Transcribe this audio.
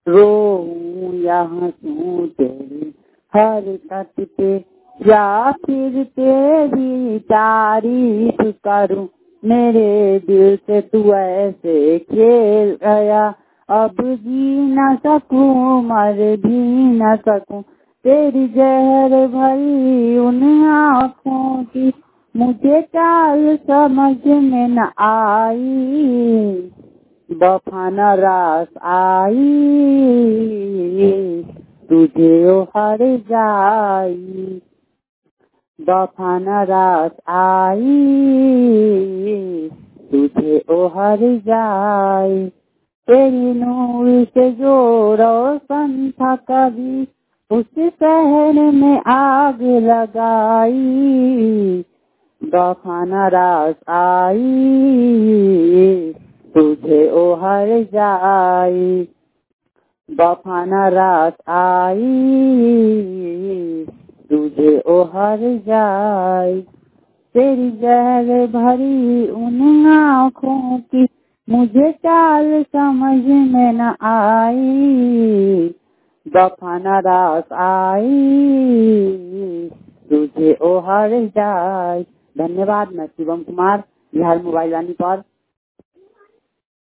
रोऊं या हंसूं तेरी हरकत पे, या फिर तेरी तारीफ करूं। मेरे दिल से तू ऐसे खेल गया, अब जी न सकूं मर भी न सकूं। तेरी जहर भरी उन आँखों की मुझे चाल समझ में न आई, वफा न रास आई, तुझे ओ हर जाई। वफा न रास आई, तुझे ओ हर जाई। तेरी नूर से जो रोशन था कभी, उस शहर में आग लगाई, वफा न रास आई, तुझे ओ हर जाई। वफा न रास आई, तुझे ओ हर जाई। तेरी जहर भरी उन आँखों की मुझे चाल समझ में न आई, वफा न रास आई, तुझे ओ हर जाई। धन्यवाद। मैं शिवम कुमार, बिहार मोबाइल वाणी पर।